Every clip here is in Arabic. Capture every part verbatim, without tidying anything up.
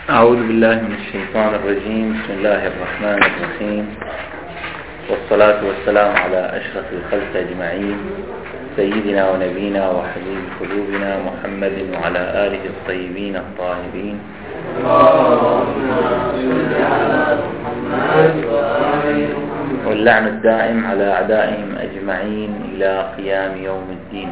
أعوذ بالله من الشيطان الرجيم. بسم الله الرحمن الرحيم، والصلاة والسلام على أشرف الخلق أجمعين، سيدنا ونبينا وحبيب قلوبنا محمد وعلى آله الطيبين الطاهرين، واللعن الدائم على أعدائهم أجمعين إلى قيام يوم الدين.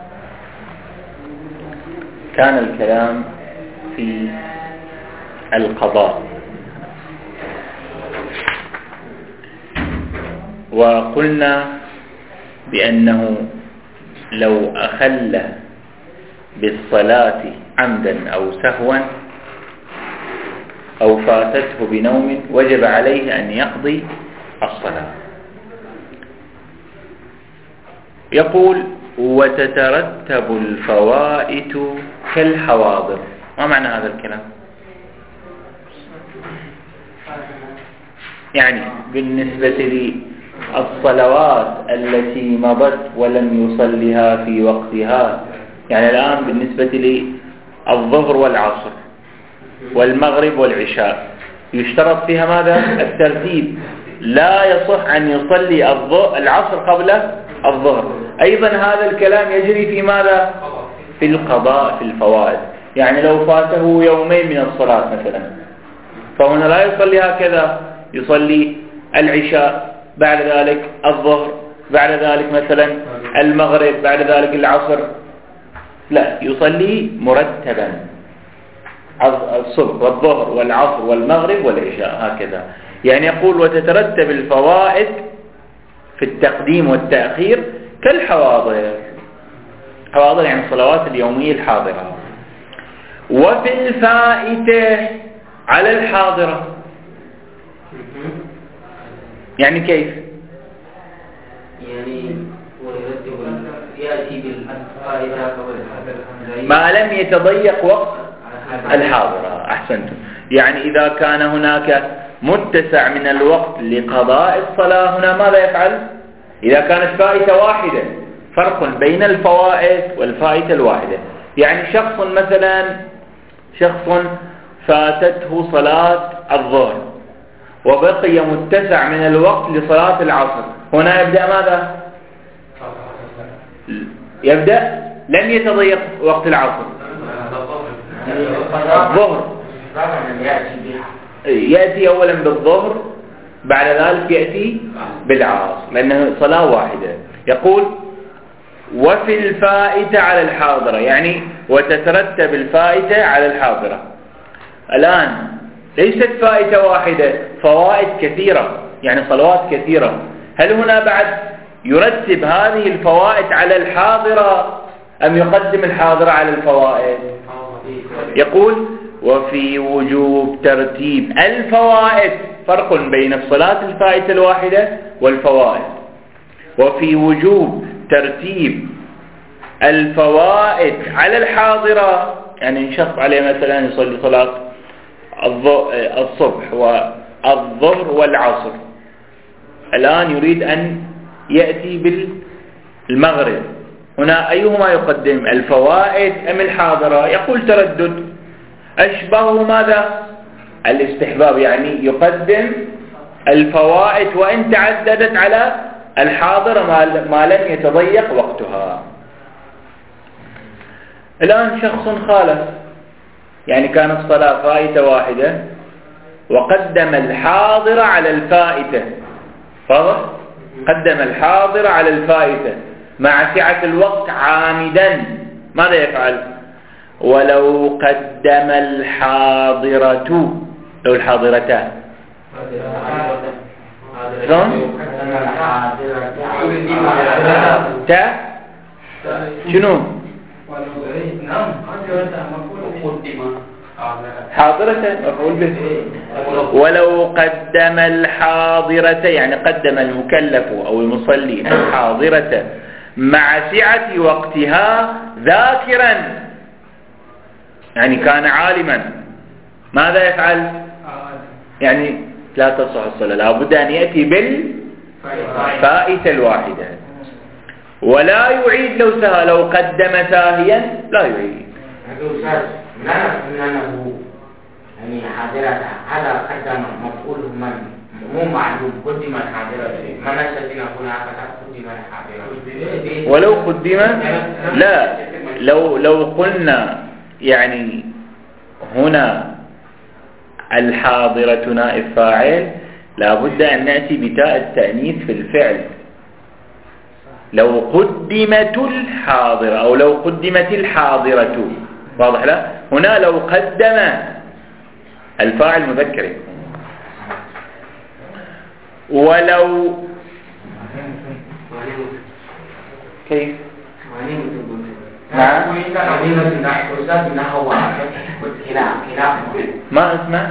كان الكلام في القضاء، وقلنا بأنه لو أخل بالصلاة عمدا أو سهوا أو فاتته بنوم وجب عليه أن يقضي الصلاة. يقول: وتترتب الفوائت كالحواضر. ما معنى هذا الكلام؟ يعني بالنسبة للصلوات التي مضت ولم يصلها في وقتها، يعني الآن بالنسبة للظهر والعصر والمغرب والعشاء يشترط فيها ماذا؟ الترتيب. لا يصح أن يصلي العصر قبل الظهر. أيضا هذا الكلام يجري في ماذا؟ في القضاء، في الفوائد. يعني لو فاته يومين من الصلاة مثلا، فهنا لا يصلي هكذا، يصلي العشاء بعد ذلك الظهر، بعد ذلك مثلا المغرب، بعد ذلك العصر. لا، يصلي مرتبا الصبح والظهر والعصر والمغرب والعشاء هكذا. يعني يقول: وتترتب الفوائد في التقديم والتأخير كالحواضر. حواضر يعني الصلوات اليومية الحاضرة. وفي الفائتة على الحاضرة. يعني كيف؟ يعني يأتي بالفائدة ما لم يتضيق وقت الحاضرة. أحسنتم. يعني إذا كان هناك متسع من الوقت لقضاء الصلاة، هنا ماذا يفعل؟ إذا كانت فائتة واحدة، فرق بين الفوائد والفائتة الواحدة. يعني شخص مثلا شخص فاتته صلاة الظهر وبقي متسع من الوقت لصلاة العصر، هنا يبدأ ماذا؟ يبدأ لم يتضيق وقت العصر، الظهر يأتي أولا بالظهر، بعد ذلك يأتي بالعصر، لأنه صلاة واحدة. يقول: وفي الفائتة على الحاضرة، يعني وتترتب الفائتة على الحاضرة. الآن ليست فائتة واحدة، فوائد كثيرة، يعني صلوات كثيرة. هل هنا بعد يرتب هذه الفوائد على الحاضرة أم يقدم الحاضرة على الفوائد؟ يقول: وفي وجوب ترتيب الفوائد. فرق بين الصلاة الفائتة الواحدة والفوائد. وفي وجوب ترتيب الفوائد على الحاضرة، يعني شخص عليه مثلا يصلي صلاة الصبح والظهر والعصر، الآن يريد أن يأتي بالمغرب، هنا أيهما يقدم، الفوائد أم الحاضرة؟ يقول: تردد. أشبه ماذا؟ الاستحباب، يعني يقدم الفوائد وإن تعددت على الحاضرة ما لم يتضيق وقتها. الآن شخص خالف، يعني كانت صلاة فائتة واحدة وقدم الحاضرة على الفائتة، واضح؟ قدم الحاضرة على الفائتة مع سعة الوقت عامدا، ماذا يفعل؟ ولو قدم الحاضرة، لو الحاضرتان شلون؟ تا شنو؟ حاضرة مفعول به. ولو قدم الحاضرة، يعني قدم المكلف أو المصلي الحاضرة مع سعة وقتها ذاكرا، يعني كان عالما، ماذا يفعل؟ يعني لا تصح الصلاة، لا بد أن يأتي بالفائتة الواحدة، ولا يعيد لو سهى. لو قدم ساهيا لا يعيد. يعني حاضرة هذا قدم مفعول من مو معلوم قدم الحاضرة ما نستطيع نقول هكذا قدم الحاضرة ولو قدم لا لو لو قلنا يعني هنا الحاضرة نائب فاعل لابد أن نأتي بتاء التأنيث في الفعل. لو قدمت الحاضرة أو لو قدمت الحاضرة واضح لا؟ هنا لو قدم الفاعل مذكر. ولو كيف؟ نعم ما اسمه؟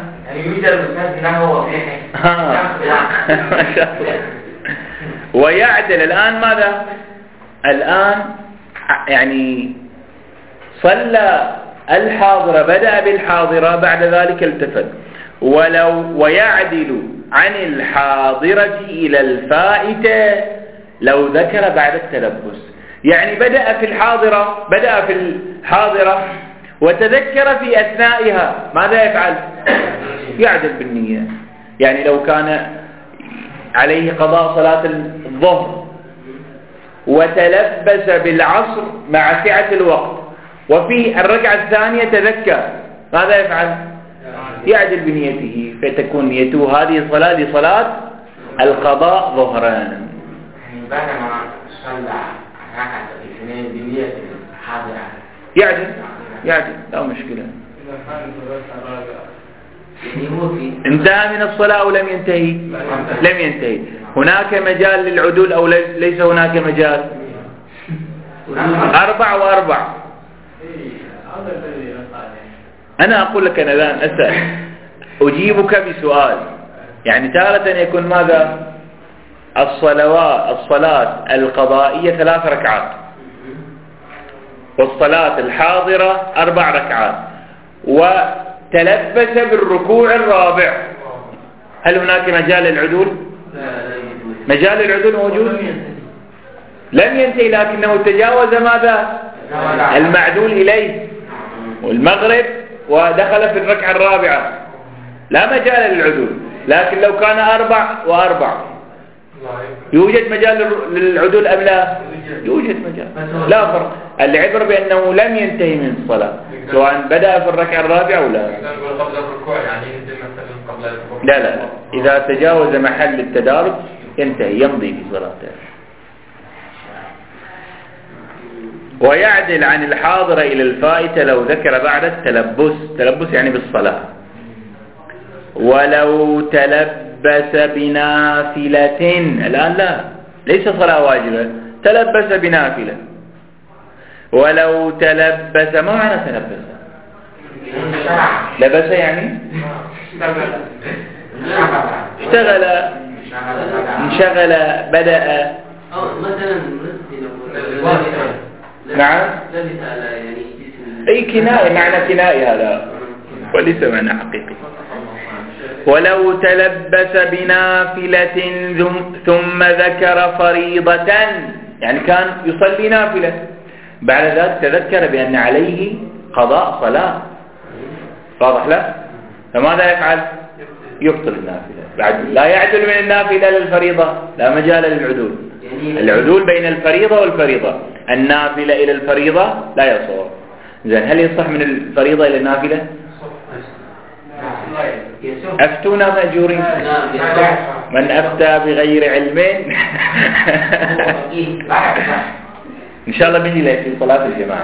ما شاء الله. ويعدل الآن ماذا؟ الآن يعني صلى الحاضرة بدأ بالحاضرة بعد ذلك التفت. ولو ويعدل عن الحاضرة إلى الفائتة لو ذكر بعد التلبس، يعني بدأ في الحاضرة بدأ في الحاضرة وتذكر في أثنائها ماذا يفعل؟ يعدل بالنية. يعني لو كان عليه قضاء صلاة الظهر وتلبس بالعصر مع سعة الوقت وفي الركعة الثانية تذكر ماذا يفعل؟ يعدل بنيته فتكون نيته هذه الصلاة لصلاة القضاء ظهران. بعدما صلى ركعة الاثنين بنية الحاضرة يعدل يعدل لا مشكلة. انتهى من الصلاة أو لم ينتهي؟ لم ينتهي. هناك مجال للعدول أو ليس هناك مجال؟ أربع وأربع. أنا أقول لك أنا الآن أسأل أجيبك بسؤال. يعني تارة يكون ماذا؟ الصلوات الصلاة القضائية ثلاث ركعات والصلاة الحاضرة أربع ركعات وتلبس بالركوع الرابع، هل هناك مجال للعدول؟ مجال العدول موجود؟ لم ينتهي لكنه تجاوز ماذا؟ المعدول إليه والمغرب ودخل في الركعة الرابعة لا مجال للعدول. لكن لو كان أربع وأربع يوجد مجال للعدول أم لا؟ يوجد مجال لا فرق. العبر بأنه لم ينتهي من الصلاة سواء بدأ في الركعة الرابعة أو لا. لا لا لا إذا تجاوز محل التدارك ينتهي يمضي في صلاته. ويعدل عن الحاضرة إلى الفائتة لو ذكر بعد التلبس. تلبس يعني بالصلاة. ولو تلبس بنافلة الآن لا ليس صلاة واجبة تلبس بنافلة. ولو تلبس ما معنى تلبس؟ لبس يعني اشتغل انشغل بدأ مثلا نعم أي كناية معنى كناية هذا وليس معنى حقيقي. ولو تلبس بنافلة ثم ذكر فريضة يعني كان يصلي نافلة بعد ذلك تذكر بأن عليه قضاء صلاة واضح له فماذا يفعل؟ يبطل النافلة. بعد لا يعدل من النافلة للفريضة لا مجال للعدول. العدول بين الفريضة والفريضة. النافلة إلى الفريضة لا يصور. زين هل يصح من الفريضة إلى النافلة؟ أفتونا مأجورين. من أفتى بغير علم إن شاء الله بنجي لك في صلاة الجماعة.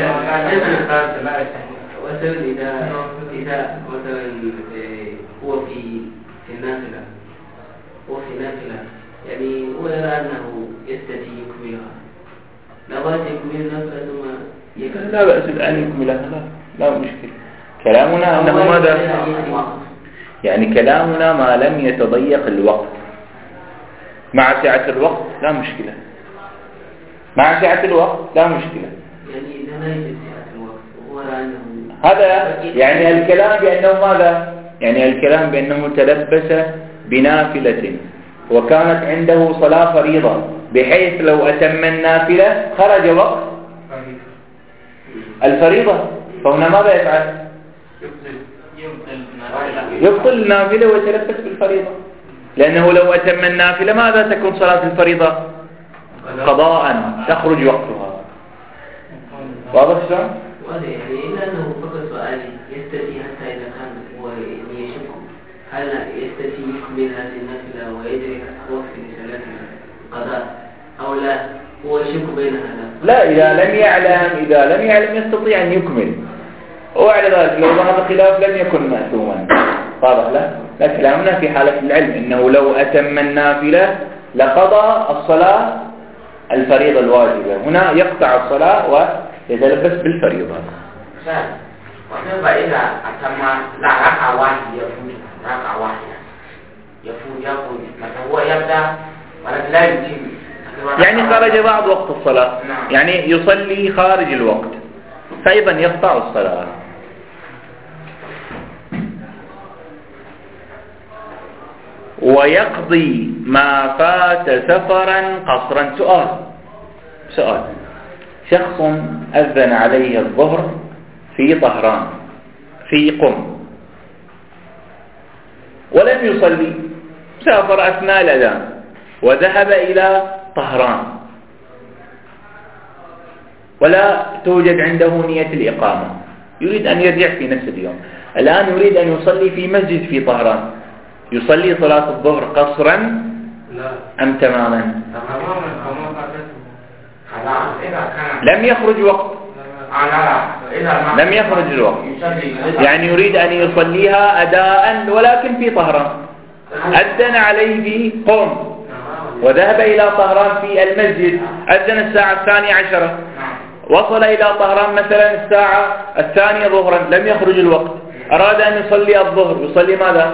مثلا إذا إذا مثلا هو في في النافلة هو في نافلة يعني هو يرى أنه يستطيع يكملها لا بأس يكمل النافلة ثم يكمل. لا بأس أن يكملها لا لا مشكلة. كلامنا أنه ماذا؟ يعني كلامنا ما لم يتضيق الوقت. مع سعة الوقت لا مشكلة. مع سعة الوقت لا مشكلة. يعني إذا ما يجب سعة الوقت هو يرى أنه هذا يعني الكلام بأنه ماذا؟ يعني الكلام بأنه تلبس بنافلة وكانت عنده صلاة فريضة بحيث لو أتم النافلة خرج وقت الفريضة فهنا ماذا يفعل؟ يبطل النافلة ويتلبس بالفريضة، لأنه لو أتم النافلة ماذا تكون صلاة الفريضة؟ قضاء تخرج وقتها. واضح شلون؟ واضح يعني إلا أنه فقط سؤالي يستفي حتى إذا كان هو يشك هل يستفي يكمل هذه النافلة ويدرك وقت لصلاة القضاء أو لا، هو يشك بين هذا. لا، إذا لم يعلم إذا لم يعلم يستطيع أن يكمل، وعلى ذلك لو ظهر خلاف لم يكن مأثوما. واضح؟ لا لا كلامنا في حالة العلم إنه لو أتم النافلة لقضى الصلاة الفريضة الواجبة، هنا يقطع الصلاة ويتلبس بالفريضة. وكيف إذا أتم لا ركعة واحدة يفوت ركعة واحدة يفوت يفوت مثلا هو يبدأ ولكن لا يتم، يعني خرج بعض وقت الصلاة، يعني يصلي خارج الوقت فأيضا يقطع الصلاة. ويقضي ما فات سفرا قصرا. سؤال سؤال شخص أذن عليه الظهر في طهران في قم ولم يصلي، سافر أثناء الأذان وذهب إلى طهران ولا توجد عنده نية الإقامة، يريد أن يرجع في نفس اليوم، الآن يريد أن يصلي في مسجد في طهران، يصلي صلاة الظهر قصرا أم تماما؟ لم يخرج وقت، لم يخرج الوقت، يعني يريد أن يصليها أداء ولكن في طهران. أذن عليه في قم وذهب إلى طهران في المسجد، أذن الساعة الثانية عشرة، وصل إلى طهران مثلا الساعة الثانية ظهرا، لم يخرج الوقت، أراد أن يصلي الظهر، يصلي ماذا؟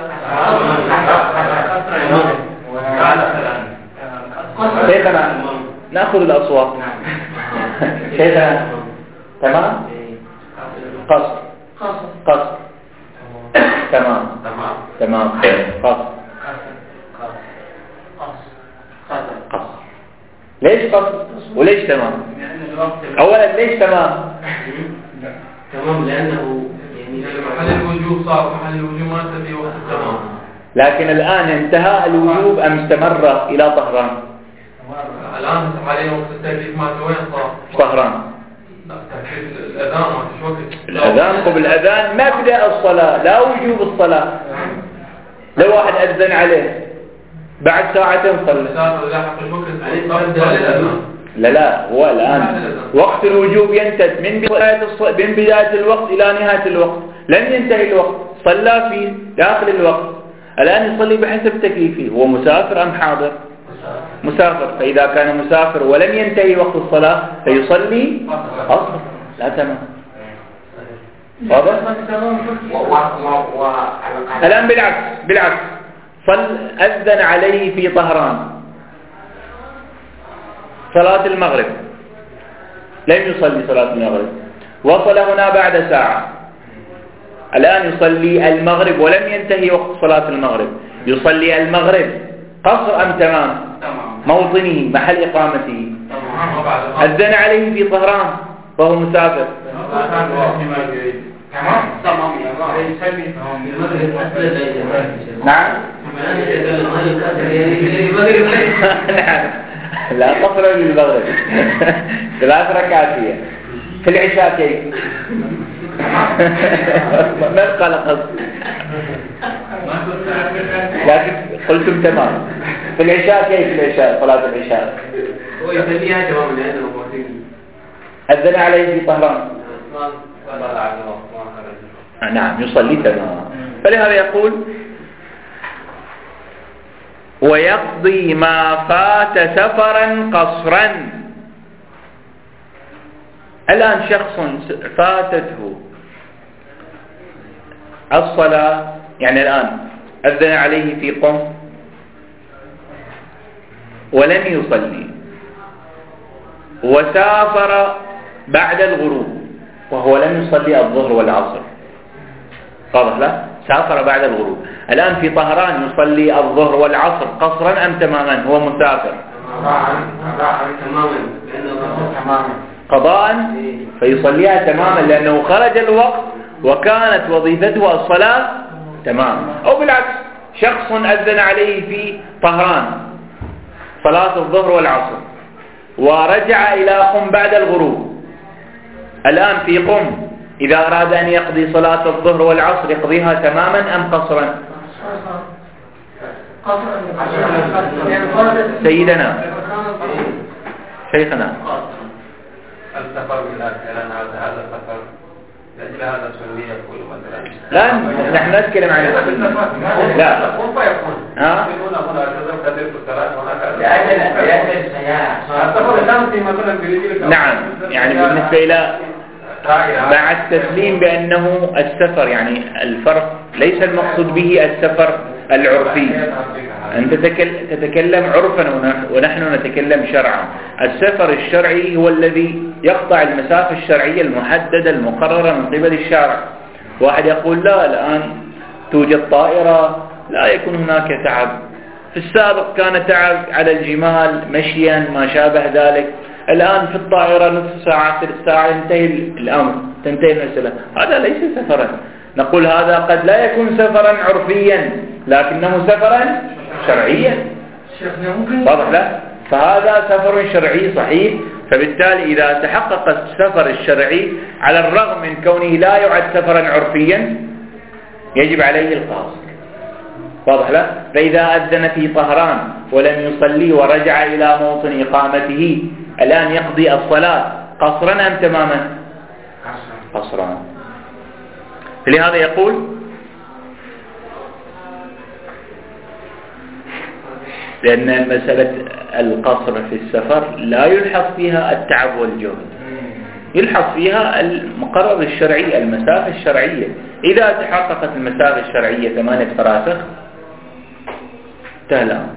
شيخنا نأخذ الأصوات. شيخنا تمام؟ قصر قصر تمام تمام قصر قصر. ليش قصر وليش تمام؟ أولا ليش تمام؟ تمام لأنه محل الوجوب صار محل الوجوب ما تبي وقت التمام، لكن الآن انتهى الوجوب أم استمر إلى طهران؟ الآن حاليا وقت التكليف ما وين صار؟ طهران. تكليف الأذان ما فيش وقت. الأذان قبل الأذان مبدأ الصلاة، لا وجوب الصلاة. لو واحد أذن عليه بعد ساعتين صلى. لا لا هو الآن وقت الوجوب ينتهي من بداية من بداية الوقت إلى نهاية الوقت، لن ينتهي الوقت، صلى في داخل الوقت، الآن يصلي بحسب تكليفه. هو مسافر أم حاضر؟ مسافر، فإذا كان مسافر ولم ينتهي وقت الصلاة فيصلي أصلا لا تمام. واضح؟ الآن بالعكس بالعكس صل أذن عليه في طهران صلاة المغرب، لم يصلي صلاة المغرب، وصل هنا بعد ساعة، الآن يصلي المغرب ولم ينتهي وقت صلاة المغرب، يصلي المغرب قصر أم تمام؟ موطنه محل إقامته. أذن عليه في طهران وهو مسافر. نعم لا قصر للمغرب ثلاث ركعات هي في العشاء كيف؟ ما قال قصر، لكن قلتم تمام. في العشاء كيف؟ العشاء صلاة العشاء هو يسميها تمام لأنه موطني. أذن عليه في طهران نعم يصلي تمام. فلهذا يقول ويقضي ما فات سفرا قصرا. الآن شخص فاتته الصلاة، يعني الآن أذن عليه في قم ولم يصلي وسافر بعد الغروب وهو لم يصلي الظهر والعصر، واضح لا؟ سافر بعد الغروب، الآن في طهران يصلي الظهر والعصر قصرا أم تماما؟ هو مسافر تماما قضاء، فيصليها تماما لأنه خرج الوقت وكانت وظيفته الصلاة تمام. أو بالعكس، شخص أذن عليه في طهران صلاة الظهر والعصر ورجع إلى قم بعد الغروب، الآن في قم إذا أراد أن يقضي صلاة الظهر والعصر يقضيها تماما أم قصرا؟ سيدنا شيخنا السفر من الكلام هذا هذا السفر لأجل هذا السنية يقول مثلا لا نحن نتكلم عن لا ها نعم، يعني بالنسبة إلى مع التسليم بأنه السفر، يعني الفرق ليس المقصود به السفر العرفي، أنت تتكلم عرفا ونحن نتكلم شرعا. السفر الشرعي هو الذي يقطع المسافة الشرعية المحددة المقررة من قبل الشارع. واحد يقول لا الآن توجد طائرة لا يكون هناك تعب، في السابق كان تعب على الجمال مشيا ما شابه ذلك، الآن في الطائرة نصف ساعة ثلث ساعة ينتهي الأمر، تنتهي المسألة. هذا ليس سفرا. نقول هذا قد لا يكون سفرا عرفيا لكنه سفرا شرعيا. واضح لا؟ فهذا سفر شرعي صحيح. فبالتالي إذا تحقق السفر الشرعي على الرغم من كونه لا يعد سفرا عرفيا يجب عليه القصر. واضح لا؟ فإذا أذن في طهران ولم يصلي ورجع إلى موطن إقامته الآن يقضي الصلاة قصرا أم تماما؟ قصرا. لهذا يقول لأن مسألة القصر في السفر لا يلحظ فيها التعب والجهد، يلحظ فيها المقرر الشرعي المسافة الشرعية. إذا تحققت المسافة الشرعية ثمانية فراسخ انتهى الأمر.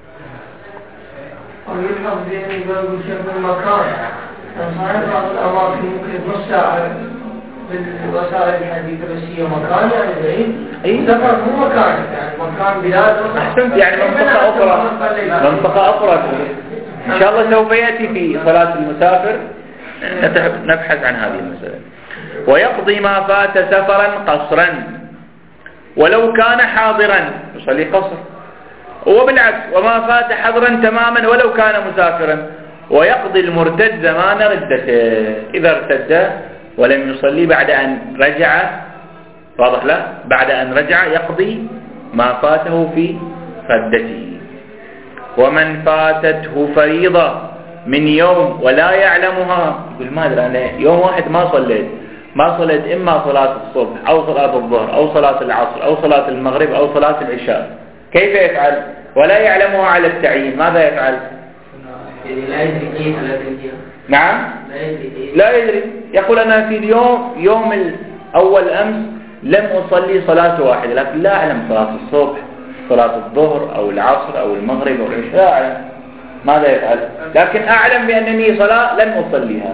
ويلحظ بأن يقول شيء المكان، صحيح بعض الأماكن ممكن نص ساعة بالوسائل الحديثة بس هي مكان يعني بعيد. أي سفر مو مكان، يعني مكان بلاد. أحسنت، يعني منطقة أخرى، منطقة أخرى إن شاء الله سوف يأتي في صلاة المسافر نبحث عن هذه المسألة. ويقضي ما فات سفرا قصرا ولو كان حاضرا يصلي قصر، وبالعكس وما فات حضرا تماما ولو كان مسافرا. ويقضي المرتد زمان ردته، إذا ارتد ولم يصلي بعد أن رجع، واضح له، بعد أن رجع يقضي ما فاته في ردته. ومن فاتته فريضة من يوم ولا يعلمها، يقول ما أدري أنا يوم واحد ما صليت ما صليت إما صلاة الصبح أو صلاة الظهر أو صلاة العصر أو صلاة المغرب أو صلاة العشاء، كيف يفعل؟ ولا يعلمها على التعيين، ماذا يفعل؟ لا يدري كيف لا تنجيه. نعم لا يدري، يقول أنا في اليوم يوم الأول أمس لم أصلي صلاة واحدة، لكن لا أعلم صلاة الصبح صلاة الظهر أو العصر أو المغرب أو العشاء، لا أعلم. ماذا يفعل؟ لكن أعلم بأنني صلاة لن أصليها.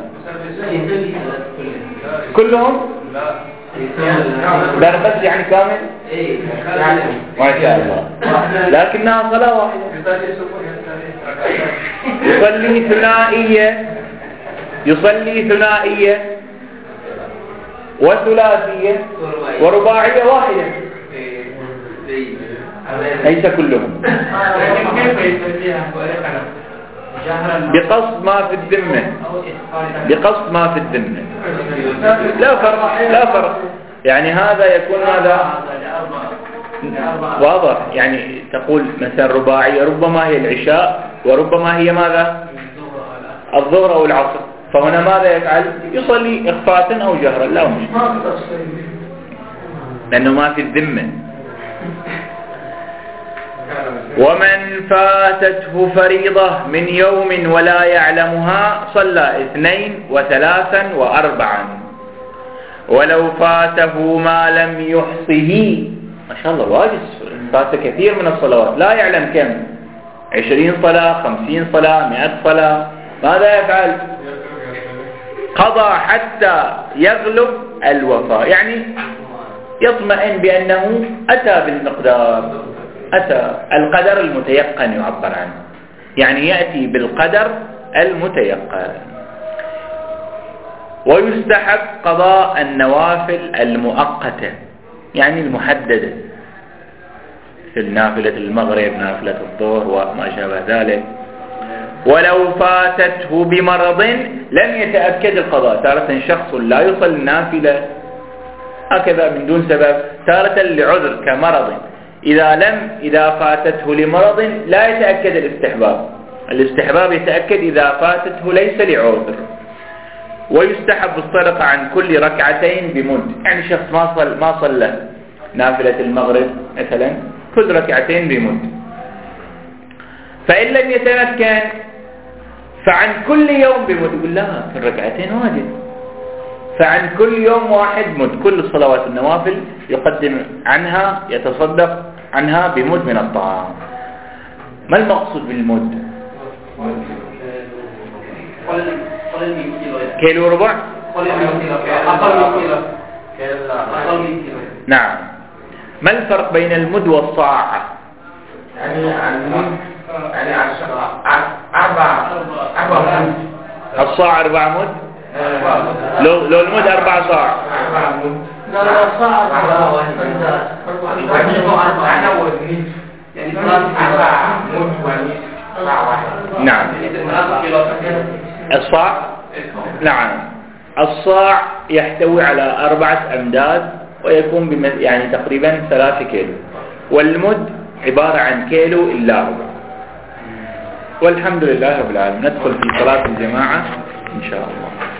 كلهم؟ دربت يعني كامل؟ ما شاء الله، لكنها صلاة واحدة. يصلي ثنائية يصلي ثنائية وثلاثية ورباعية واحدة، ليس كلهم. بقصد ما في الذمة، بقصد ما في الذمة، لا فرق لا فرق. يعني هذا يكون هذا واضح، يعني تقول مثلا رباعية ربما هي العشاء وربما هي ماذا؟ الظهر أو العصر، فهنا ماذا يفعل؟ يصلي إخفاء أو جهرا، لا مش لأنه ما في الذمة. ومن فاتته فريضة من يوم ولا يعلمها صلى اثنين وثلاثا وأربعا، ولو فاته ما لم يحصه. ما شاء الله الواجب فات كثير من الصلوات لا يعلم كم، عشرين صلاة خمسين صلاة مئة صلاة، ماذا يفعل؟ قضى حتى يغلب الوفاء، يعني يطمئن بأنه أتى بالمقدار، أتى القدر المتيقن يعبر عنه، يعني يأتي بالقدر المتيقن. ويستحب قضاء النوافل المؤقتة يعني المحددة، في نافلة المغرب، نافلة الظهر وما شابه ذلك. ولو فاتته بمرض لم يتأكد القضاء. تارة شخص لا يصل النافلة هكذا من دون سبب، تارة لعذر كمرض، إذا لم إذا فاتته لمرض لا يتأكد الاستحباب. الاستحباب يتأكد إذا فاتته ليس لعذر. ويستحب الصدقة عن كل ركعتين بمد، يعني شخص ما صل ما صلى نافلة المغرب مثلا كل ركعتين بمد. فإن لم يتمكن فعن كل يوم بمد. يقول لا في الركعتين واجب، فعن كل يوم واحد مد. كل الصلوات النوافل يقدم عنها يتصدق عنها بمد من الطعام. ما المقصود بالمد؟ كيلو وربع. نعم. ما الفرق بين المد والصاع؟ يعني المد يعني أربع أربع مد. الصاع أربع مد. لو لو المد أربع صاع. لا لا صاع أربعة. يعني أربع مد ونصف. نعم. الصاع نعم الصاع يحتوي على أربعة أمداد ويكون بم... يعني تقريبا ثلاثة كيلو، والمد عبارة عن كيلو إلا ربع. والحمد لله رب العالمين. ندخل في صلاة الجماعة إن شاء الله.